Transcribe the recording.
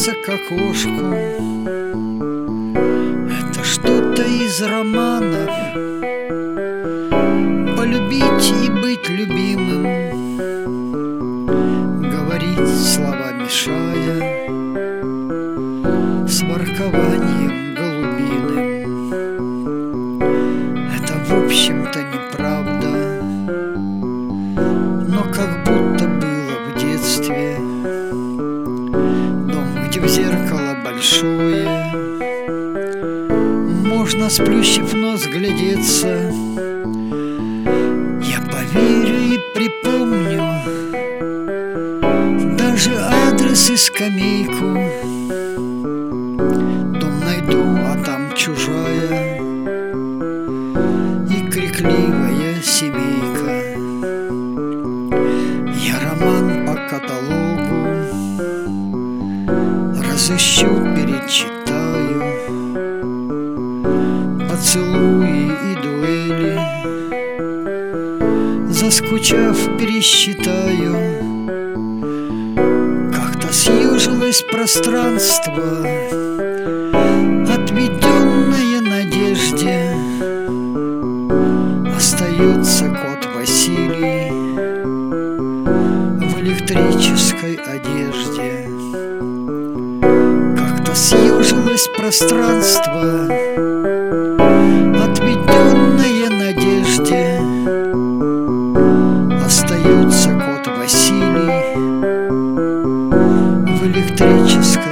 прижаться к окошку. Это что-то из романов. Полюбить и быть любимым, говорить слова мешая, с воркованием голубиным. Это в общем-то неправда, но как будто было в детстве. Дом, где в зеркало большое можно, сплющив нос, глядеться. Я поверю и припомню даже адрес и скамейку. Дом найду, а там чужая и крикливая семейка. Я роман по каталогу разыщу, перечитаю, поцелуи и дуэли, заскучав, пересчитаю. Как-то съежилось пространство, отведенное надежде. Остается кот Василий в электрической одежде. Как-то съежилось пространство, отведенное надежде. Остается кот Василий в электрической